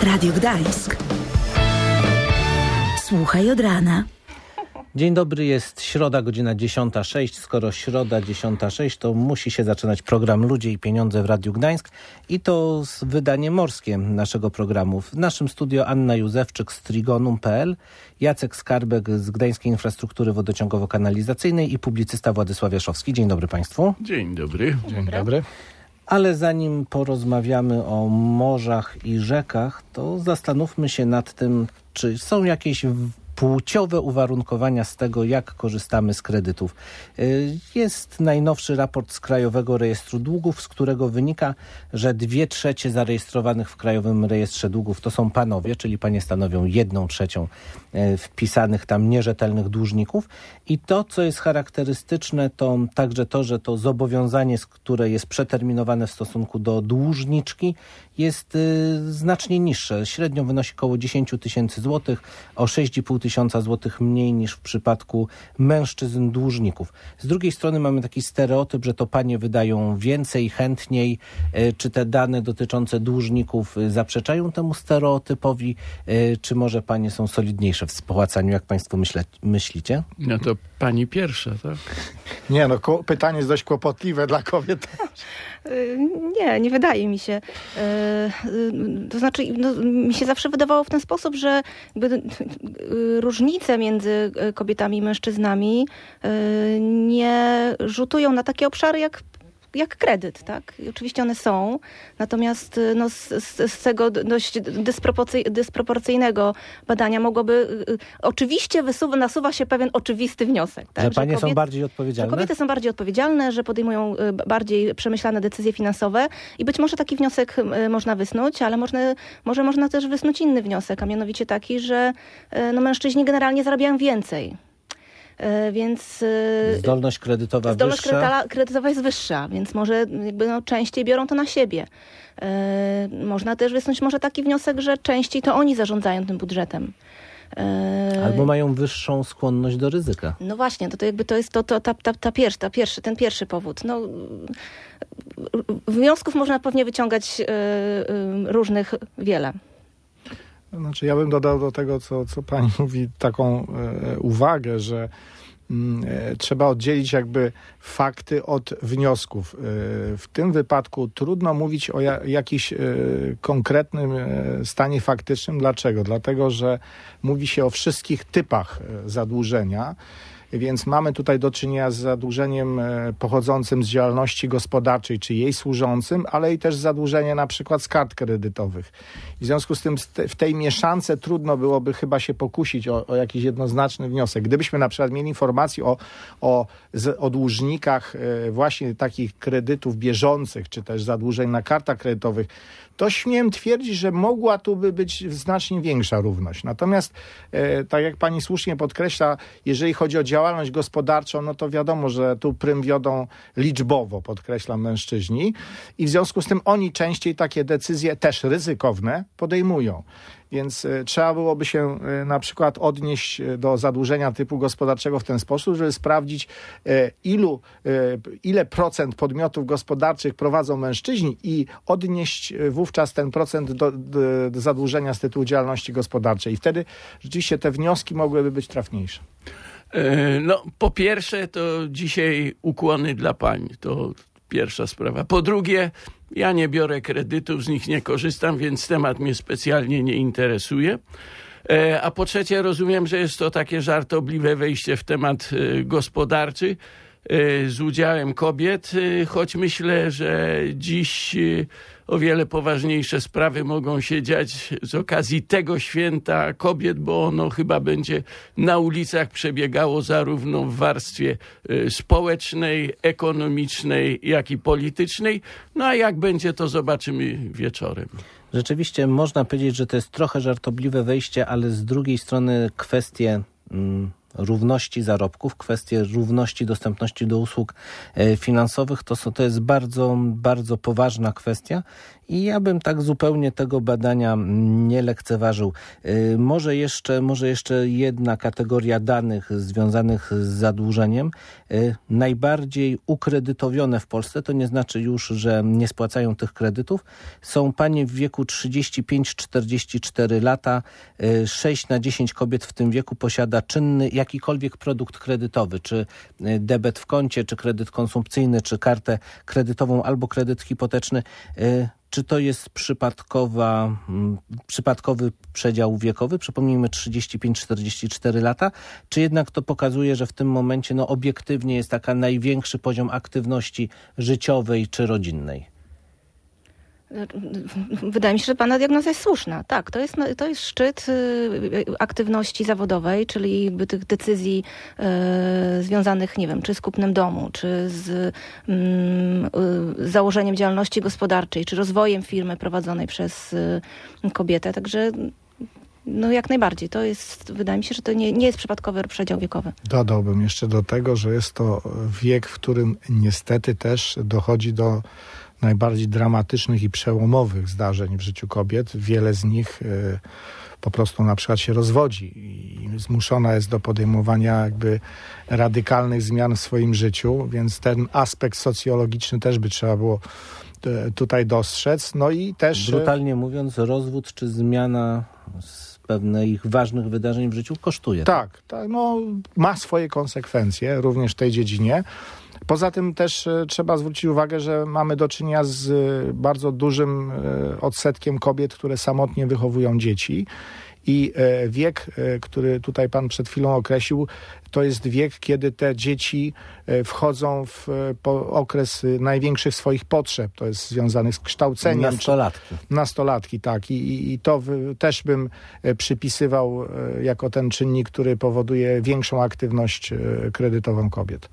Radio Gdańsk. Słuchaj od rana. Dzień dobry, jest środa, godzina 10:06. Skoro środa 10:06, to musi się zaczynać program Ludzie i Pieniądze w Radiu Gdańsk i to wydanie morskie naszego programu. W naszym studio Anna Józefczyk z Trigonum.pl, Jacek Skarbek z Gdańskiej Infrastruktury Wodociągowo-Kanalizacyjnej i publicysta Władysław Jaszowski. Dzień dobry Państwu. Dzień dobry. Dzień dobry. Ale zanim porozmawiamy o morzach i rzekach, to zastanówmy się nad tym, czy są jakieś płciowe uwarunkowania z tego, jak korzystamy z kredytów. Jest najnowszy raport z Krajowego Rejestru Długów, z którego wynika, że 2/3 zarejestrowanych w Krajowym Rejestrze Długów to są panowie, czyli panie stanowią 1/3 wpisanych tam nierzetelnych dłużników. I to, co jest charakterystyczne, to także to, że to zobowiązanie, które jest przeterminowane w stosunku do dłużniczki, jest znacznie niższe. Średnio wynosi około 10 000 złotych, o 6,5 tysiąca złotych mniej niż w przypadku mężczyzn dłużników. Z drugiej strony mamy taki stereotyp, że to panie wydają więcej, chętniej. Czy te dane dotyczące dłużników zaprzeczają temu stereotypowi? Czy może panie są solidniejsze w spłacaniu, jak państwo myślicie? No to pani pierwsza, tak? Nie, no pytanie jest dość kłopotliwe dla kobiet. Nie wydaje mi się. To znaczy, mi się zawsze wydawało w ten sposób, że różnice między kobietami i mężczyznami nie rzutują na takie obszary jak kredyt, tak? I oczywiście one są, natomiast z tego dość dysproporcyjnego badania mogłoby... Oczywiście nasuwa się pewien oczywisty wniosek. Tak? Że panie są bardziej odpowiedzialne? Że kobiety są bardziej odpowiedzialne, że podejmują bardziej przemyślane decyzje finansowe i być może taki wniosek można wysnuć, ale może można też wysnuć inny wniosek, a mianowicie taki, że mężczyźni generalnie zarabiają więcej. Więc zdolność kredytowa kredytowa jest wyższa, więc może częściej biorą to na siebie. Można też wysnuć taki wniosek, że częściej to oni zarządzają tym budżetem. Albo mają wyższą skłonność do ryzyka. No właśnie, to jest ten pierwszy powód. Wniosków można pewnie wyciągać różnych wiele. Znaczy, ja bym dodał do tego, co pani mówi, taką uwagę, że trzeba oddzielić jakby fakty od wniosków. W tym wypadku trudno mówić o jakimś konkretnym stanie faktycznym. Dlaczego? Dlatego, że mówi się o wszystkich typach zadłużenia. Więc mamy tutaj do czynienia z zadłużeniem pochodzącym z działalności gospodarczej, czy jej służącym, ale i też zadłużenie na przykład z kart kredytowych. I w związku z tym w tej mieszance trudno byłoby chyba się pokusić o jakiś jednoznaczny wniosek. Gdybyśmy na przykład mieli informację o dłużnikach właśnie takich kredytów bieżących, czy też zadłużeń na kartach kredytowych, to śmiem twierdzić, że mogła tu być znacznie większa równość. Natomiast, tak jak pani słusznie podkreśla, jeżeli chodzi o działalność gospodarczą, no to wiadomo, że tu prym wiodą liczbowo, podkreślam, mężczyźni i w związku z tym oni częściej takie decyzje też ryzykowne podejmują. Więc trzeba byłoby się na przykład odnieść do zadłużenia typu gospodarczego w ten sposób, żeby sprawdzić, ile procent podmiotów gospodarczych prowadzą mężczyźni i odnieść wówczas ten procent do zadłużenia z tytułu działalności gospodarczej. I wtedy rzeczywiście te wnioski mogłyby być trafniejsze. Po pierwsze, to dzisiaj ukłony dla pań. To pierwsza sprawa. Po drugie, ja nie biorę kredytów, z nich nie korzystam, więc temat mnie specjalnie nie interesuje. A po trzecie, rozumiem, że jest to takie żartobliwe wejście w temat gospodarczy z udziałem kobiet, choć myślę, że dziś o wiele poważniejsze sprawy mogą się dziać z okazji tego święta kobiet, bo ono chyba będzie na ulicach przebiegało zarówno w warstwie społecznej, ekonomicznej, jak i politycznej. No a jak będzie, to zobaczymy wieczorem. Rzeczywiście można powiedzieć, że to jest trochę żartobliwe wejście, ale z drugiej strony kwestie równości zarobków, kwestie równości dostępności do usług finansowych, to jest bardzo, bardzo poważna kwestia i ja bym tak zupełnie tego badania nie lekceważył. Może jeszcze jedna kategoria danych związanych z zadłużeniem. Najbardziej ukredytowione w Polsce, to nie znaczy już, że nie spłacają tych kredytów, są panie w wieku 35-44 lata. 6 na 10 kobiet w tym wieku posiada czynny jakikolwiek produkt kredytowy, czy debet w koncie, czy kredyt konsumpcyjny, czy kartę kredytową albo kredyt hipoteczny. Czy to jest przypadkowy przedział wiekowy, przypomnijmy 35-44 lata, czy jednak to pokazuje, że w tym momencie obiektywnie jest taka największy poziom aktywności życiowej czy rodzinnej? Wydaje mi się, że pana diagnoza jest słuszna. Tak, to jest szczyt aktywności zawodowej, czyli tych decyzji związanych, nie wiem, czy z kupnem domu, czy z założeniem działalności gospodarczej, czy rozwojem firmy prowadzonej przez kobietę. Także jak najbardziej. Wydaje mi się, że to nie jest przypadkowy przedział wiekowy. Dodałbym jeszcze do tego, że jest to wiek, w którym niestety też dochodzi do najbardziej dramatycznych i przełomowych zdarzeń w życiu kobiet. Wiele z nich po prostu na przykład się rozwodzi i zmuszona jest do podejmowania jakby radykalnych zmian w swoim życiu, więc ten aspekt socjologiczny też by trzeba było tutaj dostrzec. No i też... Brutalnie mówiąc, rozwód czy zmiana z pewnych ważnych wydarzeń w życiu kosztuje. Tak, ma swoje konsekwencje również w tej dziedzinie. Poza tym też trzeba zwrócić uwagę, że mamy do czynienia z bardzo dużym odsetkiem kobiet, które samotnie wychowują dzieci i wiek, który tutaj pan przed chwilą określił, to jest wiek, kiedy te dzieci wchodzą w okres największych swoich potrzeb. To jest związane z kształceniem. Nastolatki, tak. I to też bym przypisywał jako ten czynnik, który powoduje większą aktywność kredytową kobiet.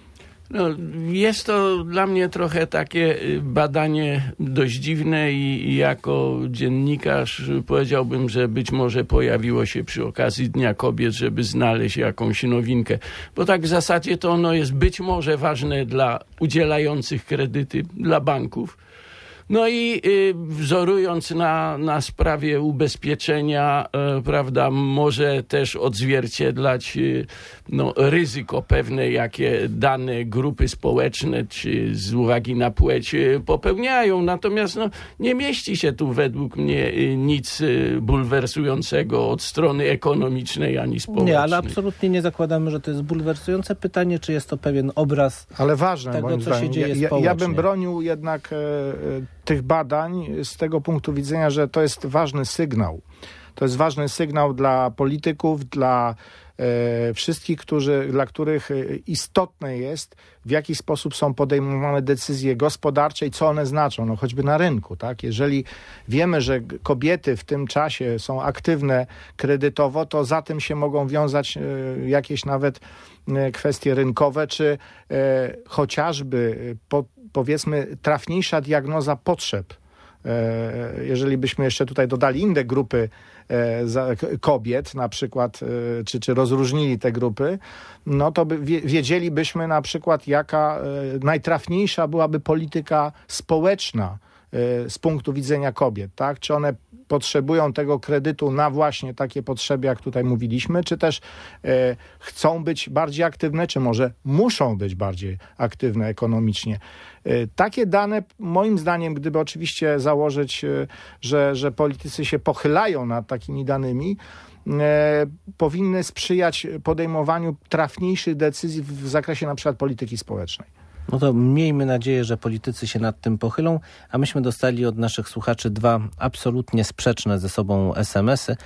Jest to dla mnie trochę takie badanie dość dziwne i jako dziennikarz powiedziałbym, że być może pojawiło się przy okazji Dnia Kobiet, żeby znaleźć jakąś nowinkę. Bo tak w zasadzie to ono jest być może ważne dla udzielających kredyty, dla banków. No i wzorując na sprawie ubezpieczenia, prawda, może też odzwierciedlać ryzyko pewne, jakie dane grupy społeczne czy z uwagi na płeć popełniają. Natomiast nie mieści się tu według mnie nic bulwersującego od strony ekonomicznej ani społecznej. Nie, ale absolutnie nie zakładamy, że to jest bulwersujące. Pytanie, czy jest to pewien obraz ale ważne, tego, co się dzieje społecznie. Ja bym bronił jednak tych badań z tego punktu widzenia, że to jest ważny sygnał. To jest ważny sygnał dla polityków, dla wszystkich, dla których istotne jest, w jaki sposób są podejmowane decyzje gospodarcze i co one znaczą, choćby na rynku. Tak? Jeżeli wiemy, że kobiety w tym czasie są aktywne kredytowo, to za tym się mogą wiązać jakieś nawet kwestie rynkowe, czy chociażby powiedzmy trafniejsza diagnoza potrzeb. Jeżeli byśmy jeszcze tutaj dodali inne grupy kobiet na przykład, czy rozróżnili te grupy, to wiedzielibyśmy na przykład, jaka najtrafniejsza byłaby polityka społeczna z punktu widzenia kobiet, tak? Czy one potrzebują tego kredytu na właśnie takie potrzeby, jak tutaj mówiliśmy, czy też chcą być bardziej aktywne, czy może muszą być bardziej aktywne ekonomicznie. Takie dane, moim zdaniem, gdyby oczywiście założyć, że politycy się pochylają nad takimi danymi, powinny sprzyjać podejmowaniu trafniejszych decyzji w zakresie na przykład polityki społecznej. To miejmy nadzieję, że politycy się nad tym pochylą, a myśmy dostali od naszych słuchaczy 2 absolutnie sprzeczne ze sobą SMS-y.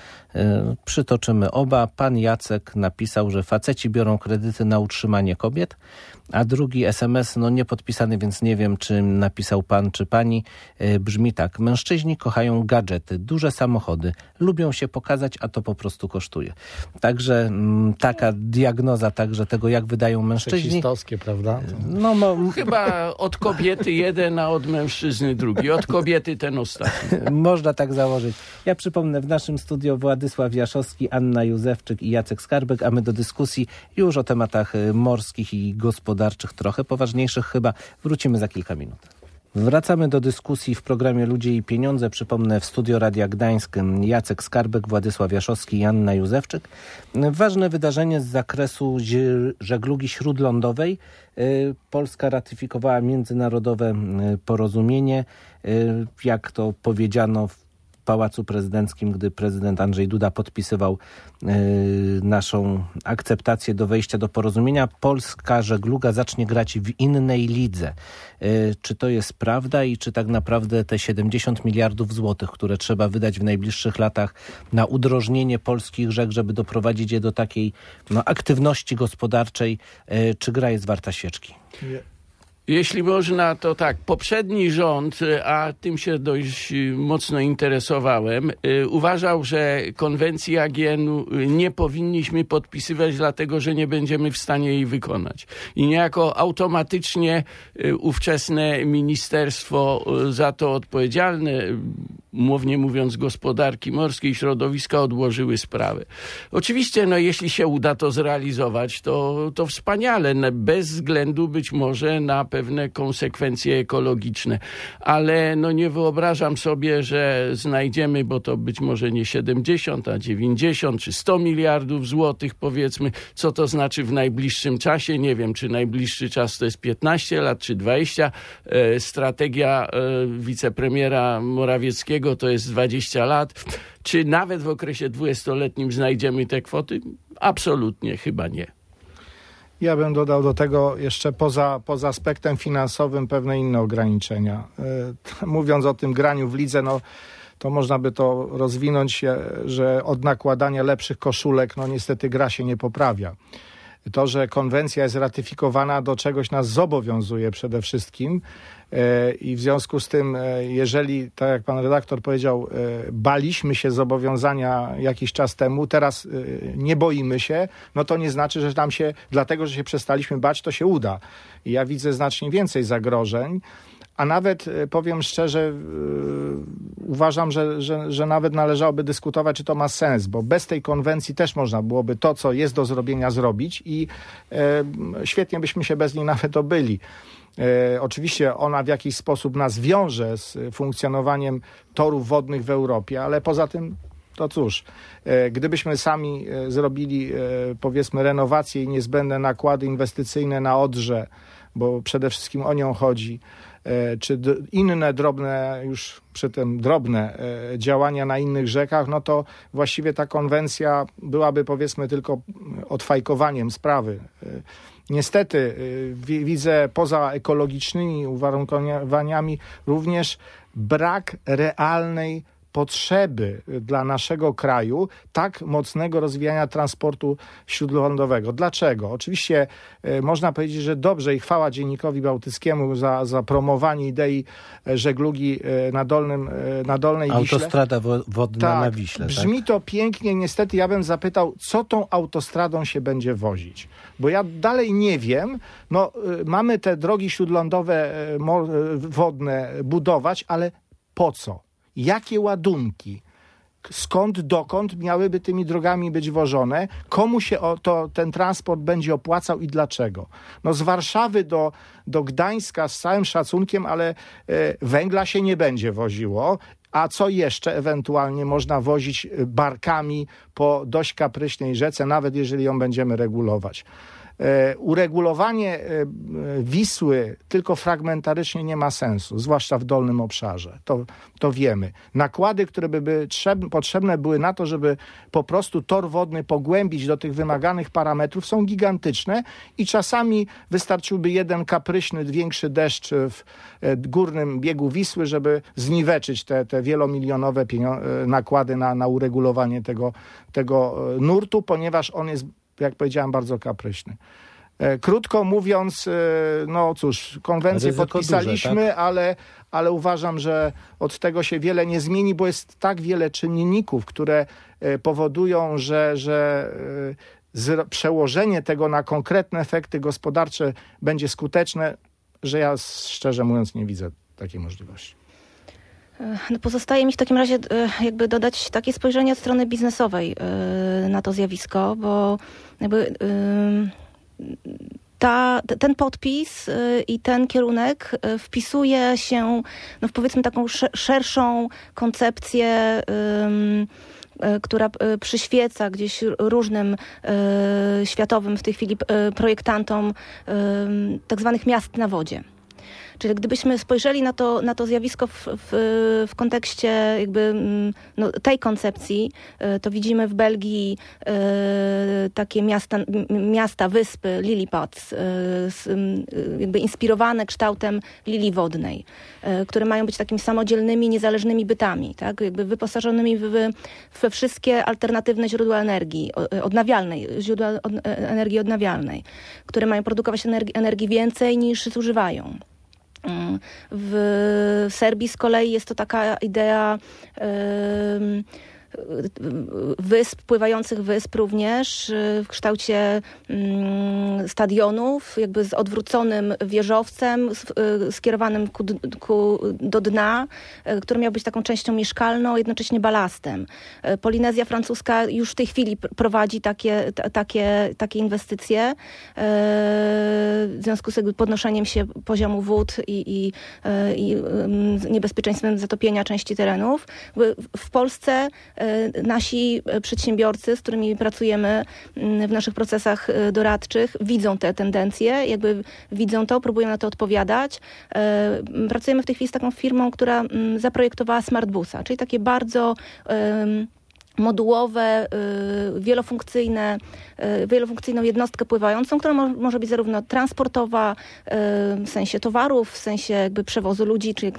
Przytoczymy oba. Pan Jacek napisał, że faceci biorą kredyty na utrzymanie kobiet, A drugi SMS, niepodpisany, więc nie wiem, czy napisał pan, czy pani, brzmi tak. Mężczyźni kochają gadżety, duże samochody, lubią się pokazać, a to po prostu kosztuje. Także taka diagnoza także tego, jak wydają mężczyźni. Seksistowskie, prawda? Chyba od kobiety jeden, a od mężczyzny drugi. Od kobiety ten ostatni. Można tak założyć. Ja przypomnę, w naszym studio Władysław Jaszowski, Anna Józefczyk i Jacek Skarbek, a my do dyskusji już o tematach morskich i gospodarczych, trochę poważniejszych chyba, wrócimy za kilka minut. Wracamy do dyskusji w programie Ludzie i Pieniądze. Przypomnę, w studio Radia Gdańsk Jacek Skarbek, Władysław Jaszowski i Anna Józefczyk. Ważne wydarzenie z zakresu żeglugi śródlądowej. Polska ratyfikowała międzynarodowe porozumienie, jak to powiedziano w Pałacu Prezydenckim, gdy prezydent Andrzej Duda podpisywał naszą akceptację do wejścia do porozumienia. Polska żegluga zacznie grać w innej lidze. Czy to jest prawda i czy tak naprawdę te 70 miliardów złotych, które trzeba wydać w najbliższych latach na udrożnienie polskich rzek, żeby doprowadzić je do takiej aktywności gospodarczej, czy gra jest warta świeczki? Jeśli można, to tak, poprzedni rząd, a tym się dość mocno interesowałem, uważał, że konwencji AGN-u nie powinniśmy podpisywać, dlatego że nie będziemy w stanie jej wykonać. I niejako automatycznie ówczesne ministerstwo za to odpowiedzialne, umownie mówiąc gospodarki morskiej, środowiska, odłożyły sprawę. Oczywiście, jeśli się uda to zrealizować, to wspaniale, bez względu być może na pewne konsekwencje ekologiczne. Ale nie wyobrażam sobie, że znajdziemy, bo to być może nie 70, a 90 czy 100 miliardów złotych, powiedzmy. Co to znaczy w najbliższym czasie? Nie wiem, czy najbliższy czas to jest 15 lat, czy 20. Strategia wicepremiera Morawieckiego to jest 20 lat. Czy nawet w okresie 20-letnim znajdziemy te kwoty? Absolutnie chyba nie. Ja bym dodał do tego jeszcze poza aspektem finansowym pewne inne ograniczenia. Mówiąc o tym graniu w lidze, to można by to rozwinąć, że od nakładania lepszych koszulek, niestety gra się nie poprawia. To, że konwencja jest ratyfikowana, do czegoś nas zobowiązuje przede wszystkim i w związku z tym, jeżeli, tak jak pan redaktor powiedział, baliśmy się zobowiązania jakiś czas temu, teraz nie boimy się, to nie znaczy, że nam się, dlatego że się przestaliśmy bać, to się uda. I ja widzę znacznie więcej zagrożeń, a nawet powiem szczerze, uważam, że nawet należałoby dyskutować, czy to ma sens, bo bez tej konwencji też można byłoby to, co jest do zrobienia, zrobić i świetnie byśmy się bez niej nawet obyli. Oczywiście ona w jakiś sposób nas wiąże z funkcjonowaniem torów wodnych w Europie, ale poza tym to cóż, gdybyśmy sami zrobili, powiedzmy, renowację i niezbędne nakłady inwestycyjne na Odrze, bo przede wszystkim o nią chodzi, czy inne drobne, już przy tym drobne działania na innych rzekach, to właściwie ta konwencja byłaby, powiedzmy, tylko odfajkowaniem sprawy. Niestety widzę poza ekologicznymi uwarunkowaniami również brak realnej potrzeby dla naszego kraju tak mocnego rozwijania transportu śródlądowego. Dlaczego? Oczywiście można powiedzieć, że dobrze i chwała Dziennikowi Bałtyckiemu za promowanie idei żeglugi na Dolnej Wiśle. Autostrada wodna na Wiśle. Brzmi to pięknie. Niestety ja bym zapytał, co tą autostradą się będzie wozić? Bo ja dalej nie wiem. Mamy te drogi śródlądowe wodne budować, ale po co? Jakie ładunki, skąd, dokąd miałyby tymi drogami być wożone, komu się ten transport będzie opłacał i dlaczego. Z Warszawy do Gdańska z całym szacunkiem, ale węgla się nie będzie woziło. A co jeszcze ewentualnie można wozić barkami po dość kapryśnej rzece, nawet jeżeli ją będziemy regulować. Uregulowanie Wisły tylko fragmentarycznie nie ma sensu, zwłaszcza w dolnym obszarze. To wiemy. Nakłady, które by potrzebne były na to, żeby po prostu tor wodny pogłębić do tych wymaganych parametrów, są gigantyczne i czasami wystarczyłby jeden kapryśny, większy deszcz w górnym biegu Wisły, żeby zniweczyć te wielomilionowe nakłady na uregulowanie tego nurtu, ponieważ on jest, jak powiedziałem, bardzo kapryśny. Krótko mówiąc, no cóż, konwencję Ryzyko podpisaliśmy, duże, tak? ale uważam, że od tego się wiele nie zmieni, bo jest tak wiele czynników, które powodują, że przełożenie tego na konkretne efekty gospodarcze będzie skuteczne, że ja szczerze mówiąc nie widzę takiej możliwości. No pozostaje mi w takim razie jakby dodać takie spojrzenie od strony biznesowej na to zjawisko, bo jakby ten podpis i ten kierunek wpisuje się no w powiedzmy taką szerszą koncepcję, która przyświeca gdzieś różnym światowym w tej chwili projektantom tak zwanych miast na wodzie. Czyli gdybyśmy spojrzeli na to zjawisko w kontekście jakby no, tej koncepcji, to widzimy w Belgii takie miasta, wyspy, lilypads, jakby inspirowane kształtem lilii wodnej, które mają być takimi samodzielnymi, niezależnymi bytami, tak? Jakby wyposażonymi we wszystkie alternatywne źródła energii odnawialnej, energii odnawialnej, które mają produkować energii więcej niż zużywają. W Serbii z kolei jest to taka idea wysp, pływających wysp również w kształcie stadionów, jakby z odwróconym wieżowcem skierowanym do dna, który miał być taką częścią mieszkalną, jednocześnie balastem. Polinezja francuska już w tej chwili prowadzi takie inwestycje w związku z podnoszeniem się poziomu wód i niebezpieczeństwem zatopienia części terenów. W Polsce nasi przedsiębiorcy, z którymi pracujemy w naszych procesach doradczych, widzą te tendencje, jakby widzą to, próbują na to odpowiadać. Pracujemy w tej chwili z taką firmą, która zaprojektowała Smartbusa, czyli takie bardzo modułowe, wielofunkcyjną jednostkę pływającą, która może być zarówno transportowa w sensie towarów, w sensie jakby przewozu ludzi, czyli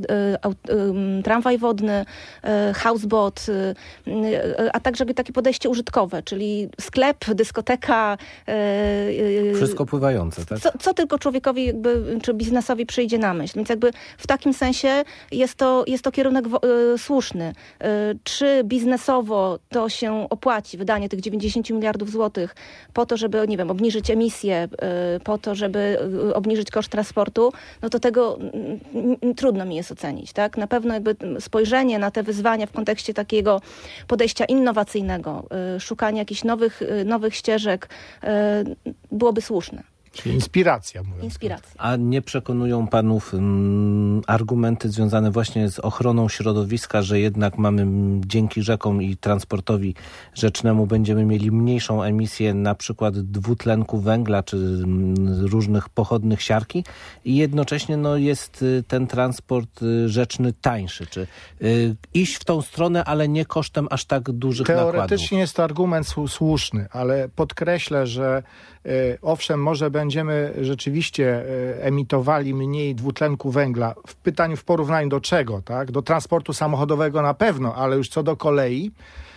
tramwaj wodny, houseboat, a także takie podejście użytkowe, czyli sklep, dyskoteka. Wszystko pływające, tak? Co tylko człowiekowi jakby, czy biznesowi przyjdzie na myśl. Więc jakby w takim sensie jest to kierunek słuszny. Czy biznesowo to się opłaci, wydanie tych 90 miliardów złotych po to, żeby, nie wiem, obniżyć emisję, po to, żeby obniżyć koszt transportu, no to tego trudno mi jest ocenić, tak? Na pewno jakby spojrzenie na te wyzwania w kontekście takiego podejścia innowacyjnego, szukania jakichś nowych ścieżek byłoby słuszne. Czyli inspiracja, mówiąc. Inspiracja. A nie przekonują panów argumenty związane właśnie z ochroną środowiska, że jednak mamy dzięki rzekom i transportowi rzecznemu będziemy mieli mniejszą emisję na przykład dwutlenku węgla czy różnych pochodnych siarki i jednocześnie no, jest ten transport rzeczny tańszy. Czy iść w tą stronę, ale nie kosztem aż tak dużych nakładów? Teoretycznie jest to argument słuszny, ale podkreślę, że owszem, może będziemy rzeczywiście emitowali mniej dwutlenku węgla w porównaniu do czego, tak? Do transportu samochodowego na pewno, ale już co do kolei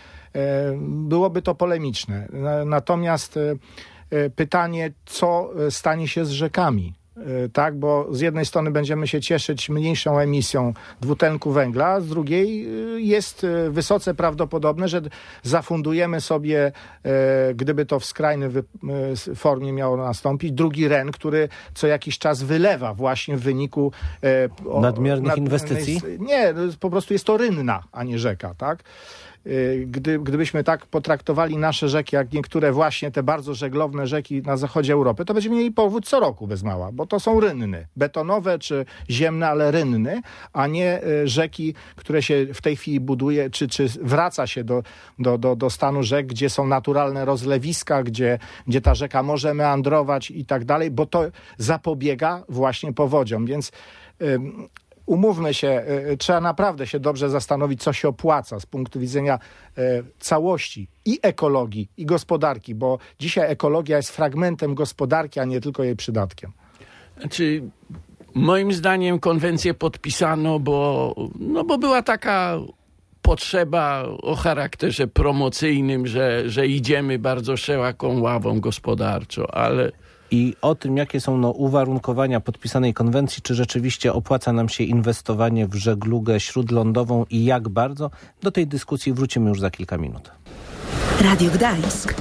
byłoby to polemiczne. Natomiast pytanie, co stanie się z rzekami? Tak, bo z jednej strony będziemy się cieszyć mniejszą emisją dwutlenku węgla, a z drugiej jest wysoce prawdopodobne, że zafundujemy sobie, gdyby to w skrajnej formie miało nastąpić, drugi REN, który co jakiś czas wylewa właśnie w wyniku nadmiernych inwestycji? Nie, po prostu jest to rynna, a nie rzeka, tak? Gdybyśmy tak potraktowali nasze rzeki, jak niektóre właśnie te bardzo żeglowne rzeki na zachodzie Europy, to będziemy mieli powódź co roku bez mała, bo to są rynny. Betonowe czy ziemne, ale rynny, a nie rzeki, które się w tej chwili buduje, czy wraca się do stanu rzek, gdzie są naturalne rozlewiska, gdzie ta rzeka może meandrować i tak dalej, bo to zapobiega właśnie powodziom. Więc umówmy się, trzeba naprawdę się dobrze zastanowić, co się opłaca z punktu widzenia całości i ekologii, i gospodarki, bo dzisiaj ekologia jest fragmentem gospodarki, a nie tylko jej przydatkiem. Znaczy, moim zdaniem konwencję podpisano, bo była taka potrzeba o charakterze promocyjnym, że idziemy bardzo szeroką ławą gospodarczo, ale i o tym, jakie są uwarunkowania podpisanej konwencji, czy rzeczywiście opłaca nam się inwestowanie w żeglugę śródlądową i jak bardzo, do tej dyskusji wrócimy już za kilka minut. Radio Gdańsk.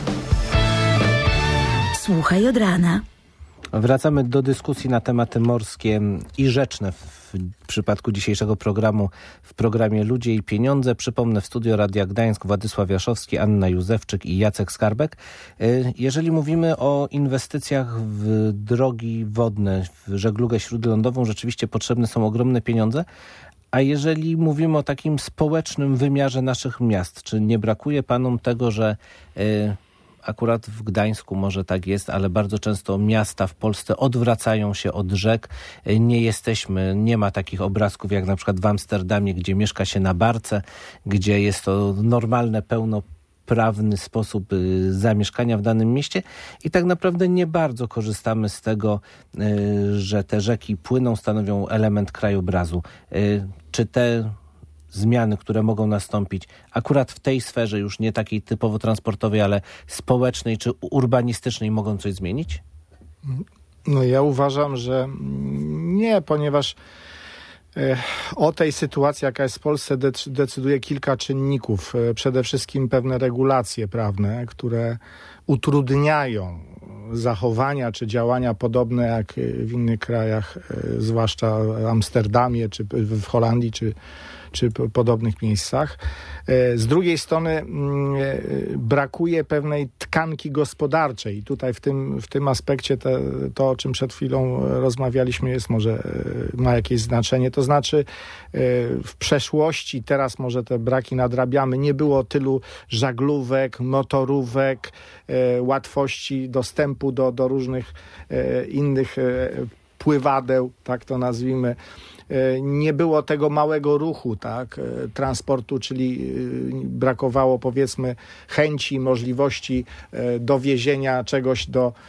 Słuchaj od rana. Wracamy do dyskusji na tematy morskie i rzeczne w przypadku dzisiejszego programu, w programie Ludzie i Pieniądze. Przypomnę, w studio Radia Gdańsk Władysław Jaszowski, Anna Józefczyk i Jacek Skarbek. Jeżeli mówimy o inwestycjach w drogi wodne, w żeglugę śródlądową, rzeczywiście potrzebne są ogromne pieniądze. A jeżeli mówimy o takim społecznym wymiarze naszych miast, czy nie brakuje panom tego, że akurat w Gdańsku może tak jest, ale bardzo często miasta w Polsce odwracają się od rzek. Nie ma takich obrazków jak na przykład w Amsterdamie, gdzie mieszka się na barce, gdzie jest to normalne, pełnoprawny sposób zamieszkania w danym mieście i tak naprawdę nie bardzo korzystamy z tego, że te rzeki płyną, stanowią element krajobrazu. Czy te zmiany, które mogą nastąpić akurat w tej sferze, już nie takiej typowo transportowej, ale społecznej czy urbanistycznej, mogą coś zmienić? No ja uważam, że nie, ponieważ o tej sytuacji, jaka jest w Polsce, decyduje kilka czynników. Przede wszystkim pewne regulacje prawne, które utrudniają zachowania czy działania podobne jak w innych krajach, zwłaszcza w Amsterdamie, czy w Holandii, czy podobnych miejscach. Z drugiej strony brakuje pewnej tkanki gospodarczej. I tutaj w tym aspekcie to, o czym przed chwilą rozmawialiśmy, ma jakieś znaczenie. To znaczy w przeszłości, teraz może te braki nadrabiamy, nie było tylu żaglówek, motorówek, łatwości dostępu do różnych innych pływadeł, tak to nazwijmy. Nie było tego małego ruchu, tak, transportu, czyli brakowało, powiedzmy, chęci, możliwości dowiezienia czegoś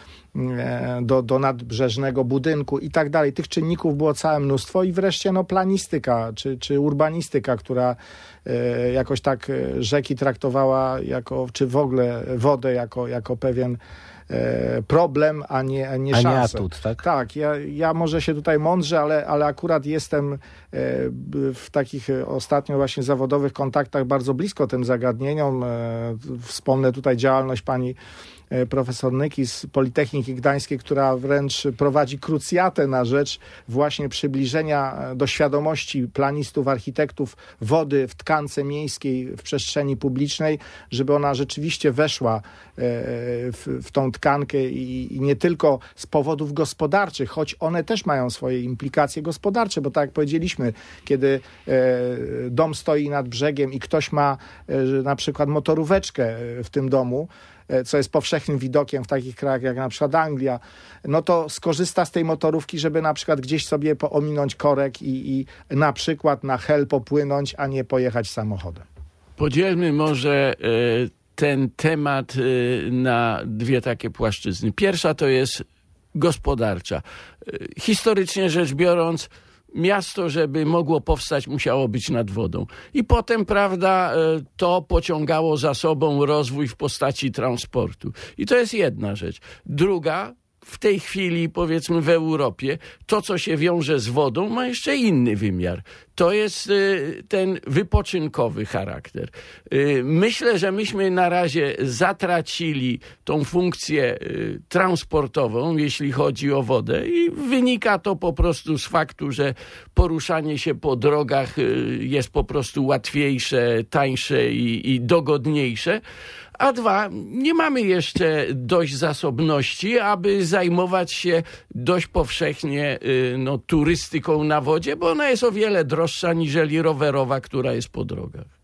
do nadbrzeżnego budynku i tak dalej. Tych czynników było całe mnóstwo i wreszcie planistyka czy urbanistyka, która jakoś tak rzeki traktowała czy w ogóle wodę jako pewien problem, a nie szansę. A nie atut, tak? Tak, ja może się tutaj mądrzę, ale akurat jestem w takich ostatnio właśnie zawodowych kontaktach bardzo blisko tym zagadnieniom. Wspomnę tutaj działalność pani profesor Nyki z Politechniki Gdańskiej, która wręcz prowadzi krucjatę na rzecz właśnie przybliżenia do świadomości planistów, architektów wody w tkance miejskiej, w przestrzeni publicznej, żeby ona rzeczywiście weszła w tą tkankę i nie tylko z powodów gospodarczych, choć one też mają swoje implikacje gospodarcze, bo tak jak powiedzieliśmy, kiedy dom stoi nad brzegiem i ktoś ma na przykład motoróweczkę w tym domu, co jest powszechnym widokiem w takich krajach jak na przykład Anglia, no to skorzysta z tej motorówki, żeby na przykład gdzieś sobie ominąć korek i na przykład na Hel popłynąć, a nie pojechać samochodem. Podzielmy może ten temat na dwie takie płaszczyzny. Pierwsza to jest gospodarcza. Historycznie rzecz biorąc, miasto, żeby mogło powstać, musiało być nad wodą. I potem, prawda, to pociągało za sobą rozwój w postaci transportu. I to jest jedna rzecz. Druga, w tej chwili, powiedzmy w Europie, to, co się wiąże z wodą, ma jeszcze inny wymiar. To jest ten wypoczynkowy charakter. Myślę, że myśmy na razie zatracili tą funkcję transportową, jeśli chodzi o wodę i wynika to po prostu z faktu, że poruszanie się po drogach jest po prostu łatwiejsze, tańsze i dogodniejsze. A dwa, nie mamy jeszcze dość zasobności, aby zajmować się dość powszechnie turystyką na wodzie, bo ona jest o wiele droższa niżeli rowerowa, która jest po drogach.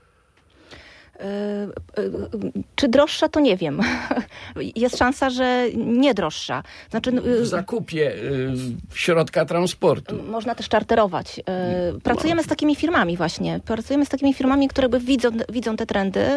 Czy droższa, to nie wiem. Jest szansa, że nie droższa. Znaczy, w zakupie środka transportu. Można też czarterować. Pracujemy z takimi firmami właśnie. Pracujemy z takimi firmami, które widzą te trendy.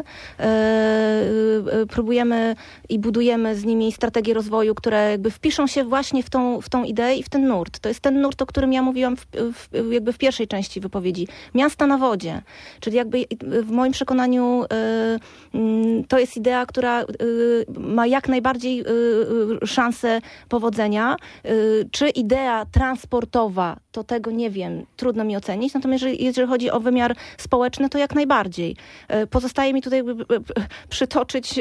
Próbujemy i budujemy z nimi strategie rozwoju, które jakby wpiszą się właśnie w tą ideę i w ten nurt. To jest ten nurt, o którym ja mówiłam w pierwszej części wypowiedzi. Miasta na wodzie. Czyli jakby w moim przekonaniu to jest idea, która ma jak najbardziej szansę powodzenia. Czy idea transportowa, to tego nie wiem, trudno mi ocenić. Natomiast jeżeli chodzi o wymiar społeczny, to jak najbardziej. Pozostaje mi tutaj przytoczyć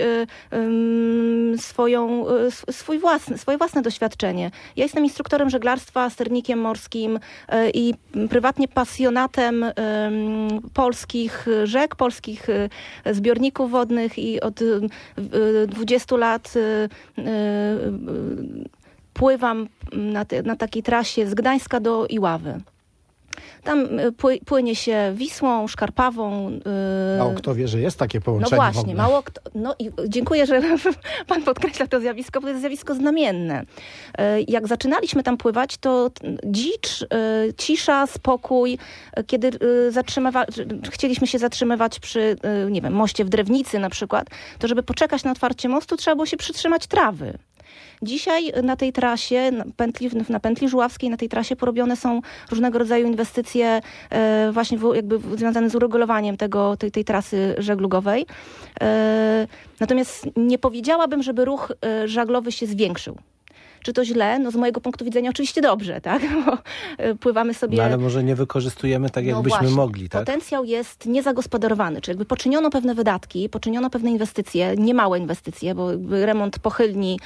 swoje własne doświadczenie. Ja jestem instruktorem żeglarstwa, sternikiem morskim i prywatnie pasjonatem polskich rzek, polskich zbiorników wodnych i od 20 lat pływam na takiej trasie z Gdańska do Iławy. Tam płynie się Wisłą, Szkarpawą. Mało kto wie, że jest takie połączenie. No właśnie, mało kto. No i dziękuję, że pan podkreśla to zjawisko, bo to jest zjawisko znamienne. Jak zaczynaliśmy tam pływać, to dzicz, cisza, spokój. Kiedy chcieliśmy się zatrzymywać przy, nie wiem, moście w Drewnicy na przykład, to żeby poczekać na otwarcie mostu, trzeba było się przytrzymać trawy. Dzisiaj na tej trasie, na pętli żuławskiej, na tej trasie porobione są różnego rodzaju inwestycje właśnie jakby związane z uregulowaniem tej trasy żeglugowej. Natomiast nie powiedziałabym, żeby ruch żaglowy się zwiększył. Czy to źle? No z mojego punktu widzenia oczywiście dobrze, tak? Bo pływamy sobie... No ale może nie wykorzystujemy tak, jakbyśmy właśnie, mogli, tak? Potencjał jest niezagospodarowany, czyli jakby poczyniono pewne wydatki, poczyniono pewne inwestycje, niemałe inwestycje, bo remont pochylni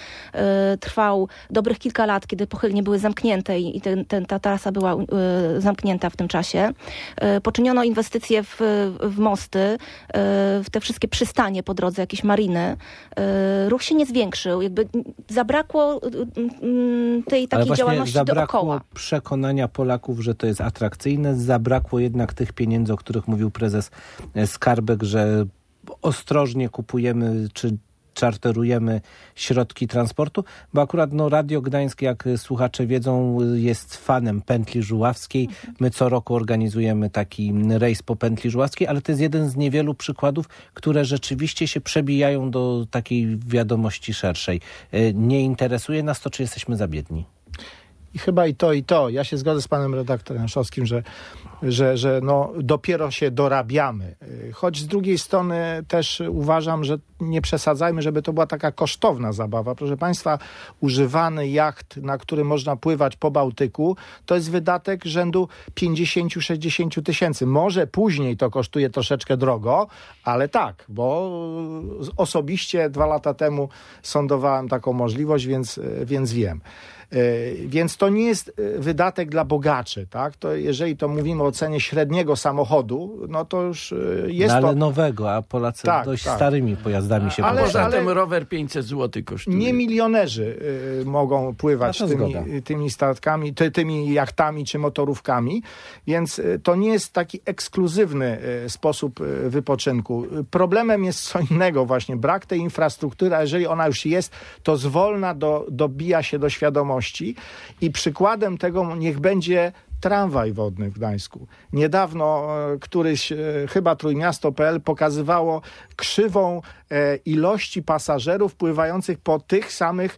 trwał dobrych kilka lat, kiedy pochylnie były zamknięte i ta trasa była zamknięta w tym czasie. Poczyniono inwestycje w mosty, w te wszystkie przystanie po drodze, jakieś mariny. Ruch się nie zwiększył, jakby zabrakło tej takiej działalności zabrakło dookoła. Przekonania Polaków, że to jest atrakcyjne. Zabrakło jednak tych pieniędzy, o których mówił prezes Skarbek, że ostrożnie kupujemy czy czarterujemy środki transportu, bo akurat Radio Gdańsk, jak słuchacze wiedzą, jest fanem pętli żuławskiej. My co roku organizujemy taki rejs po pętli żuławskiej, ale to jest jeden z niewielu przykładów, które rzeczywiście się przebijają do takiej wiadomości szerszej. Nie interesuje nas to, czy jesteśmy za biedni. I chyba i to. Ja się zgodzę z panem redaktorem Jaszowskim, że dopiero się dorabiamy. Choć z drugiej strony też uważam, że nie przesadzajmy, żeby to była taka kosztowna zabawa. Proszę państwa, używany jacht, na którym można pływać po Bałtyku, to jest wydatek rzędu 50-60 tysięcy. Może później to kosztuje troszeczkę drogo, ale tak, bo osobiście 2 lata temu sądowałem taką możliwość, więc wiem. Więc to nie jest wydatek dla bogaczy, tak? To jeżeli to mówimy o cenie średniego samochodu, no to już jest ale to... nowego, a Polacy dość starymi pojazdami się ale poruszają. poza tym rower 500 zł kosztuje. Nie milionerzy mogą pływać tymi statkami, tymi jachtami czy motorówkami, więc to nie jest taki ekskluzywny sposób wypoczynku. Problemem jest co innego właśnie, brak tej infrastruktury, a jeżeli ona już jest, to zwolna dobija się do świadomości i przykładem tego niech będzie tramwaj wodny w Gdańsku. Niedawno któryś, chyba Trójmiasto.pl pokazywało krzywą ilości pasażerów pływających po tych samych,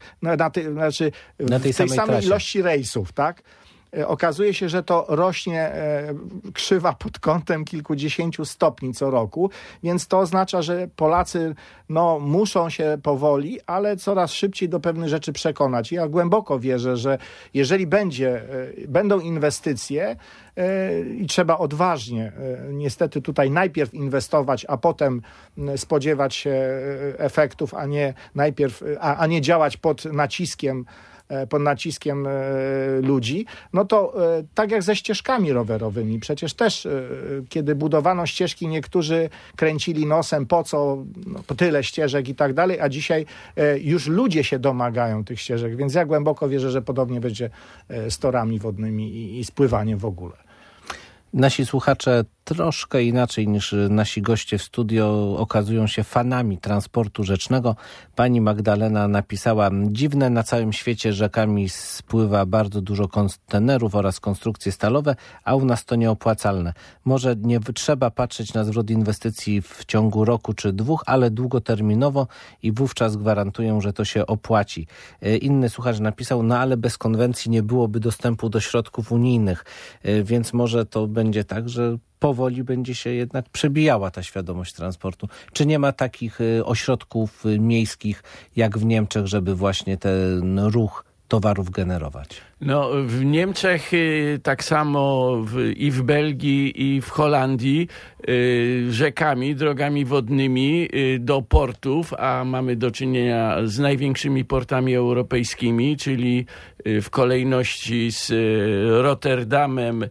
w tej samej ilości rejsów, tak? Okazuje się, że to rośnie krzywa pod kątem kilkudziesięciu stopni co roku, więc to oznacza, że Polacy muszą się powoli, ale coraz szybciej do pewnych rzeczy przekonać. Ja głęboko wierzę, że jeżeli będą inwestycje i trzeba odważnie niestety tutaj najpierw inwestować, a potem spodziewać się efektów, a nie działać pod naciskiem ludzi, no to tak jak ze ścieżkami rowerowymi. Przecież też, kiedy budowano ścieżki, niektórzy kręcili nosem, po co tyle ścieżek i tak dalej, a dzisiaj już ludzie się domagają tych ścieżek, więc ja głęboko wierzę, że podobnie będzie z torami wodnymi i z pływaniem w ogóle. Nasi słuchacze troszkę inaczej niż nasi goście w studio okazują się fanami transportu rzecznego. Pani Magdalena napisała: dziwne, na całym świecie rzekami spływa bardzo dużo kontenerów oraz konstrukcje stalowe, a u nas to nieopłacalne. Może nie trzeba patrzeć na zwrot inwestycji w ciągu roku czy 2, ale długoterminowo i wówczas gwarantują, że to się opłaci. Inny słuchacz napisał: ale bez konwencji nie byłoby dostępu do środków unijnych, więc może to będzie tak, że powoli będzie się jednak przebijała ta świadomość transportu. Czy nie ma takich ośrodków miejskich jak w Niemczech, żeby właśnie ten ruch towarów generować? No, w Niemczech tak samo i w Belgii, i w Holandii rzekami, drogami wodnymi do portów, a mamy do czynienia z największymi portami europejskimi, czyli w kolejności z Rotterdamem,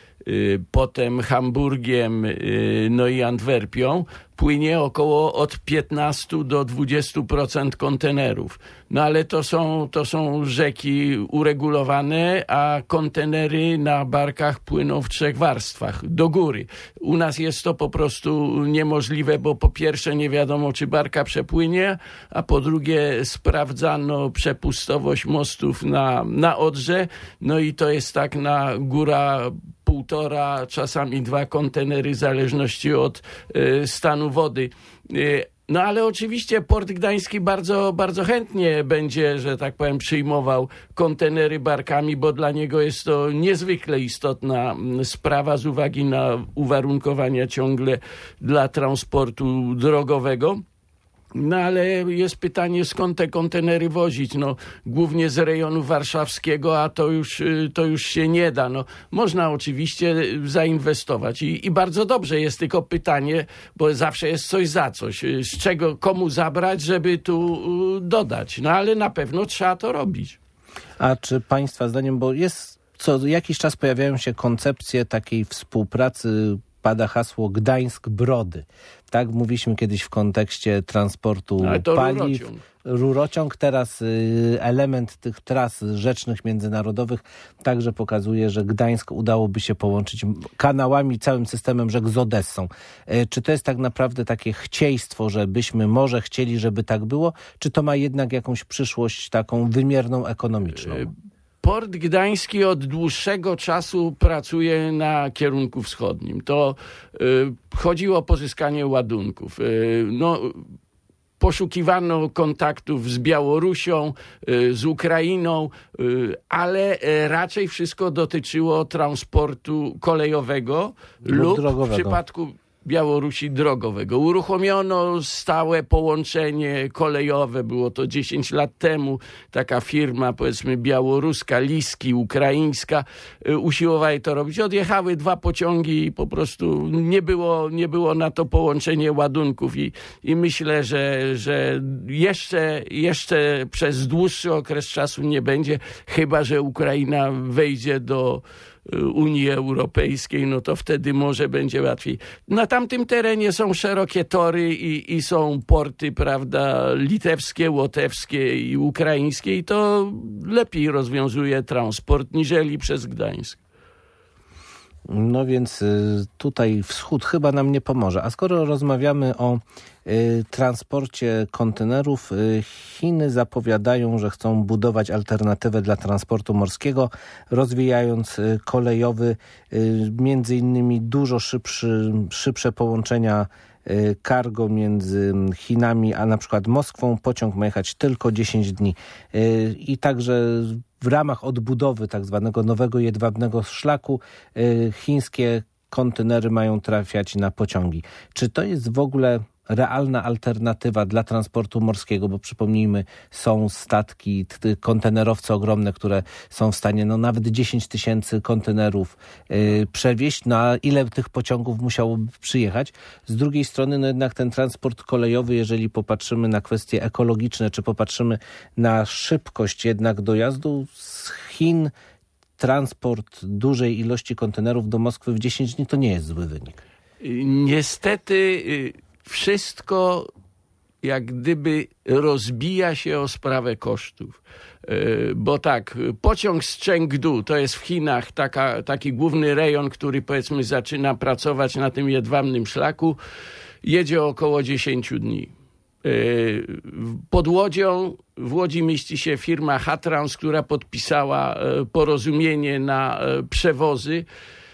potem Hamburgiem, no i Antwerpią, płynie około od 15 do 20% kontenerów. No ale to są rzeki uregulowane, a kontenery na barkach płyną w 3 warstwach do góry. U nas jest to po prostu niemożliwe, bo po pierwsze nie wiadomo, czy barka przepłynie, a po drugie sprawdzano przepustowość mostów na Odrze. No i to jest tak na góra 1,5, czasami 2 kontenery w zależności od stanu wody. No ale oczywiście Port Gdański bardzo, bardzo chętnie będzie, że tak powiem, przyjmował kontenery barkami, bo dla niego jest to niezwykle istotna sprawa z uwagi na uwarunkowania ciągle dla transportu drogowego. No ale jest pytanie, skąd te kontenery wozić? No, głównie z rejonu warszawskiego, a to już się nie da. No, można oczywiście zainwestować i bardzo dobrze, jest tylko pytanie, bo zawsze jest coś za coś. Z czego, komu zabrać, żeby tu dodać? No ale na pewno trzeba to robić. A czy państwa zdaniem, bo co jakiś czas pojawiają się koncepcje takiej współpracy, pada hasło Gdańsk-Brody. Tak mówiliśmy kiedyś w kontekście transportu paliw. Rurociąg. Teraz element tych tras rzecznych międzynarodowych także pokazuje, że Gdańsk udałoby się połączyć kanałami, całym systemem rzek z Odessą. Czy to jest tak naprawdę takie chcieństwo, że byśmy może chcieli, żeby tak było, czy to ma jednak jakąś przyszłość taką wymierną, ekonomiczną? Port Gdański od dłuższego czasu pracuje na kierunku wschodnim. To chodziło o pozyskanie ładunków. Poszukiwano kontaktów z Białorusią, z Ukrainą, ale raczej wszystko dotyczyło transportu kolejowego lub drogowego. W przypadku Białorusi drogowego. Uruchomiono stałe połączenie kolejowe, było to 10 lat temu. Taka firma, powiedzmy białoruska, Liski, ukraińska, usiłowali to robić. Odjechały 2 pociągi i po prostu nie było na to połączenie ładunków i myślę, że jeszcze przez dłuższy okres czasu nie będzie, chyba że Ukraina wejdzie do Unii Europejskiej, no to wtedy może będzie łatwiej. Na tamtym terenie są szerokie tory i są porty, prawda, litewskie, łotewskie i ukraińskie i to lepiej rozwiązuje transport niżeli przez Gdańsk. No więc tutaj wschód chyba nam nie pomoże. A skoro rozmawiamy o transporcie kontenerów, Chiny zapowiadają, że chcą budować alternatywę dla transportu morskiego, rozwijając kolejowy, między innymi dużo szybsze połączenia cargo między Chinami a na przykład Moskwą. Pociąg ma jechać tylko 10 dni. I także w ramach odbudowy tak zwanego nowego jedwabnego szlaku chińskie kontenery mają trafiać na pociągi. Czy to jest w ogóle realna alternatywa dla transportu morskiego, bo przypomnijmy, są statki, kontenerowce ogromne, które są w stanie nawet 10 000 kontenerów przewieźć. Na ile tych pociągów musiałoby przyjechać? Z drugiej strony jednak ten transport kolejowy, jeżeli popatrzymy na kwestie ekologiczne, czy popatrzymy na szybkość jednak dojazdu z Chin, transport dużej ilości kontenerów do Moskwy w 10 dni to nie jest zły wynik. Niestety wszystko jak gdyby rozbija się o sprawę kosztów. Bo tak, pociąg z Chengdu, to jest w Chinach taki główny rejon, który powiedzmy zaczyna pracować na tym jedwabnym szlaku, jedzie około 10 dni. Pod Łodzią, w Łodzi mieści się firma Hatrans, która podpisała porozumienie na przewozy.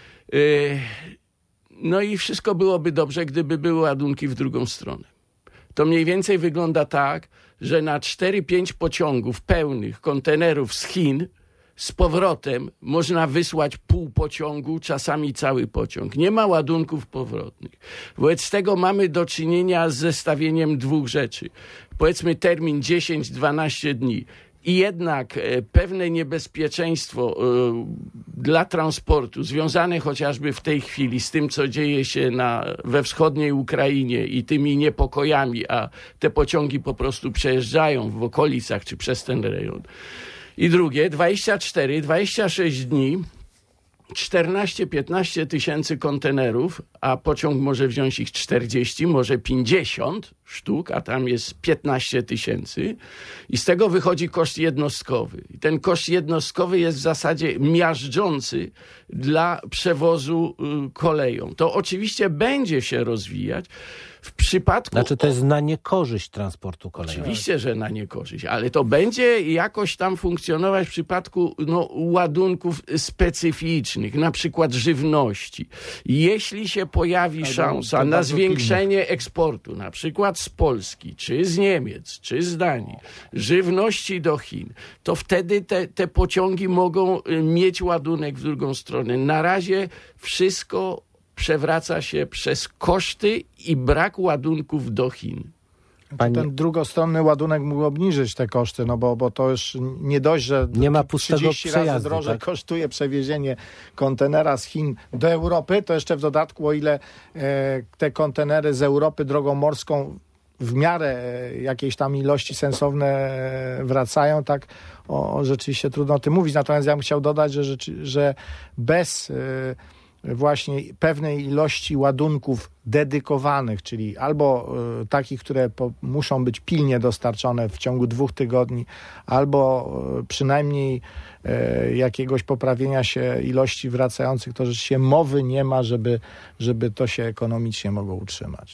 No i wszystko byłoby dobrze, gdyby były ładunki w drugą stronę. To mniej więcej wygląda tak, że na 4-5 pociągów pełnych kontenerów z Chin z powrotem można wysłać pół pociągu, czasami cały pociąg. Nie ma ładunków powrotnych. Wobec tego mamy do czynienia z zestawieniem dwóch rzeczy. Powiedzmy termin 10-12 dni. I jednak pewne niebezpieczeństwo dla transportu związane chociażby w tej chwili z tym, co dzieje się we wschodniej Ukrainie i tymi niepokojami, a te pociągi po prostu przejeżdżają w okolicach czy przez ten rejon. I drugie, 24-26 dni, 14-15 tysięcy kontenerów, a pociąg może wziąć ich 40, może 50 sztuk, a tam jest 15 tysięcy i z tego wychodzi koszt jednostkowy. I ten koszt jednostkowy jest w zasadzie miażdżący dla przewozu koleją. To oczywiście będzie się rozwijać. W przypadku... Znaczy to jest na niekorzyść transportu kolejowego. Oczywiście, że na niekorzyść, ale to będzie jakoś tam funkcjonować w przypadku ładunków specyficznych, na przykład żywności. Jeśli się pojawi szansa na zwiększenie eksportu, na przykład z Polski, czy z Niemiec, czy z Danii, żywności do Chin, to wtedy te pociągi mogą mieć ładunek w drugą stronę. Na razie wszystko przewraca się przez koszty i brak ładunków do Chin. Ten drugostronny ładunek mógł obniżyć te koszty, no bo to już nie dość, że nie ma pustego 30 przejazdu, razy drożej tak? kosztuje przewiezienie kontenera z Chin do Europy, to jeszcze w dodatku, o ile te kontenery z Europy drogą morską w miarę jakiejś tam ilości sensowne wracają, tak rzeczywiście trudno o tym mówić. Natomiast ja bym chciał dodać, że bez właśnie pewnej ilości ładunków dedykowanych, czyli albo takich, które muszą być pilnie dostarczone w ciągu 2 tygodni, albo przynajmniej jakiegoś poprawienia się ilości wracających, to rzeczywiście mowy nie ma, żeby to się ekonomicznie mogło utrzymać.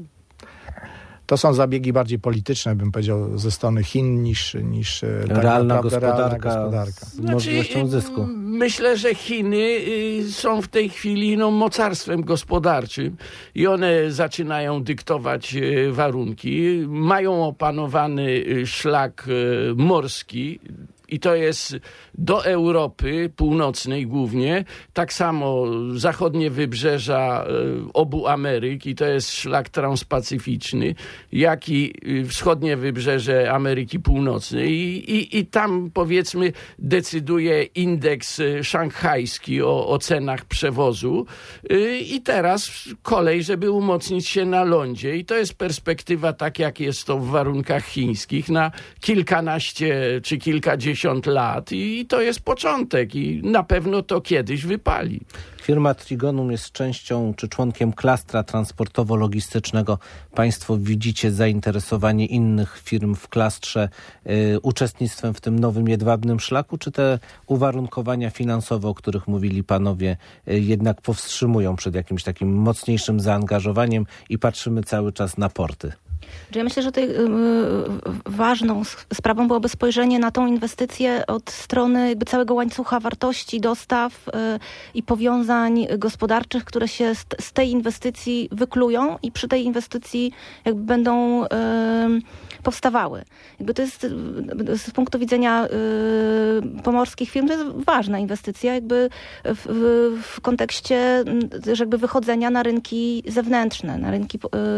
To są zabiegi bardziej polityczne, bym powiedział, ze strony Chin niż realna gospodarka z możliwością zysku. Myślę, że Chiny są w tej chwili mocarstwem gospodarczym i one zaczynają dyktować warunki. Mają opanowany szlak morski, i to jest do Europy Północnej głównie, tak samo zachodnie wybrzeża obu Ameryk i to jest szlak transpacyficzny, jak i wschodnie wybrzeże Ameryki Północnej i tam powiedzmy decyduje indeks szanghajski o cenach przewozu i teraz kolej, żeby umocnić się na lądzie i to jest perspektywa tak jak jest to w warunkach chińskich na kilkanaście czy kilkadziesiąt lat i to jest początek i na pewno to kiedyś wypali. Firma Trigonum jest częścią czy członkiem klastra transportowo-logistycznego. Państwo widzicie zainteresowanie innych firm w klastrze uczestnictwem w tym nowym jedwabnym szlaku, czy te uwarunkowania finansowe, o których mówili panowie, jednak powstrzymują przed jakimś takim mocniejszym zaangażowaniem i patrzymy cały czas na porty? Ja myślę, że tutaj ważną sprawą byłoby spojrzenie na tą inwestycję od strony jakby całego łańcucha wartości, dostaw i powiązań gospodarczych, które się z tej inwestycji wyklują i przy tej inwestycji jakby będą powstawały. Jakby to jest z punktu widzenia pomorskich firm, to jest ważna inwestycja jakby w kontekście jakby wychodzenia na rynki zewnętrzne, na rynki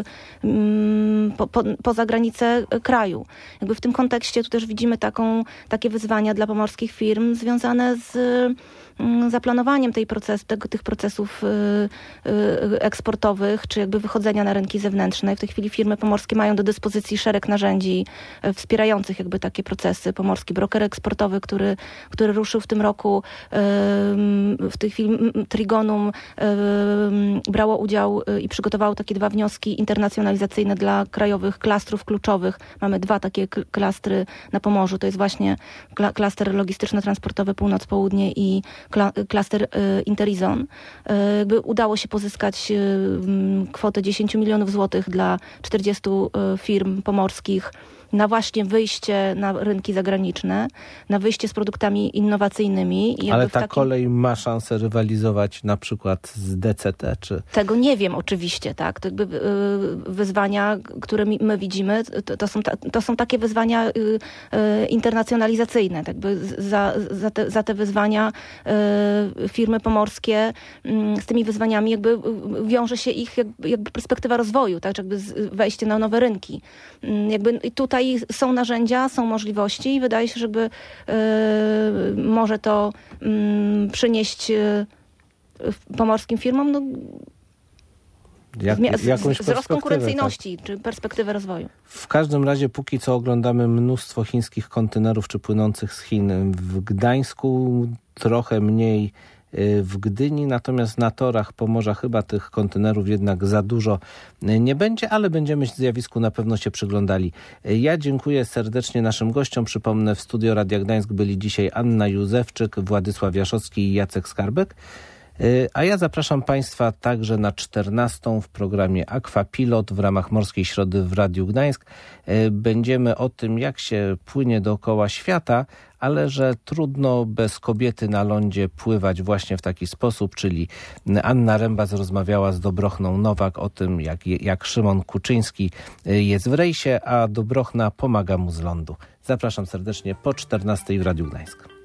poza granice kraju. Jakby w tym kontekście tu też widzimy takie wyzwania dla pomorskich firm związane z zaplanowaniem tych procesów eksportowych, czy jakby wychodzenia na rynki zewnętrzne. W tej chwili firmy pomorskie mają do dyspozycji szereg narzędzi wspierających jakby takie procesy. Pomorski broker eksportowy, który ruszył w tym roku. W tej chwili Trigonum brało udział i przygotowało takie 2 wnioski internacjonalizacyjne dla krajowych klastrów kluczowych. Mamy 2 takie klastry na Pomorzu. To jest właśnie klaster logistyczno-transportowy Północ-Południe i klaster Interizon. Jakby udało się pozyskać kwotę 10 milionów złotych dla 40 firm pomorskich na właśnie wyjście na rynki zagraniczne, na wyjście z produktami innowacyjnymi. I ale ta kolej ma szansę rywalizować na przykład z DCT, czy... Tego nie wiem oczywiście, tak. To jakby wyzwania, które my widzimy, to są takie wyzwania internacjonalizacyjne. Tak jakby za te wyzwania firmy pomorskie, z tymi wyzwaniami jakby wiąże się ich jakby perspektywa rozwoju, tak, jakby wejście na nowe rynki. Jakby tutaj są narzędzia, są możliwości i wydaje się, żeby może to przynieść pomorskim firmom wzrost konkurencyjności, tak, czy perspektywę rozwoju. W każdym razie póki co oglądamy mnóstwo chińskich kontenerów czy płynących z Chin w Gdańsku, trochę mniej w Gdyni, natomiast na torach Pomorza chyba tych kontenerów jednak za dużo nie będzie, ale będziemy zjawisku na pewno się przyglądali. Ja dziękuję serdecznie naszym gościom. Przypomnę, w studio Radia Gdańsk byli dzisiaj Anna Józefczyk, Władysław Jaszowski i Jacek Skarbek. A ja zapraszam Państwa także na 14 w programie Aquapilot w ramach Morskiej Środy w Radiu Gdańsk. Będziemy o tym, jak się płynie dookoła świata, ale że trudno bez kobiety na lądzie pływać właśnie w taki sposób, czyli Anna Rembas rozmawiała z Dobrochną Nowak o tym, jak Szymon Kuczyński jest w rejsie, a Dobrochna pomaga mu z lądu. Zapraszam serdecznie po 14 w Radiu Gdańsk.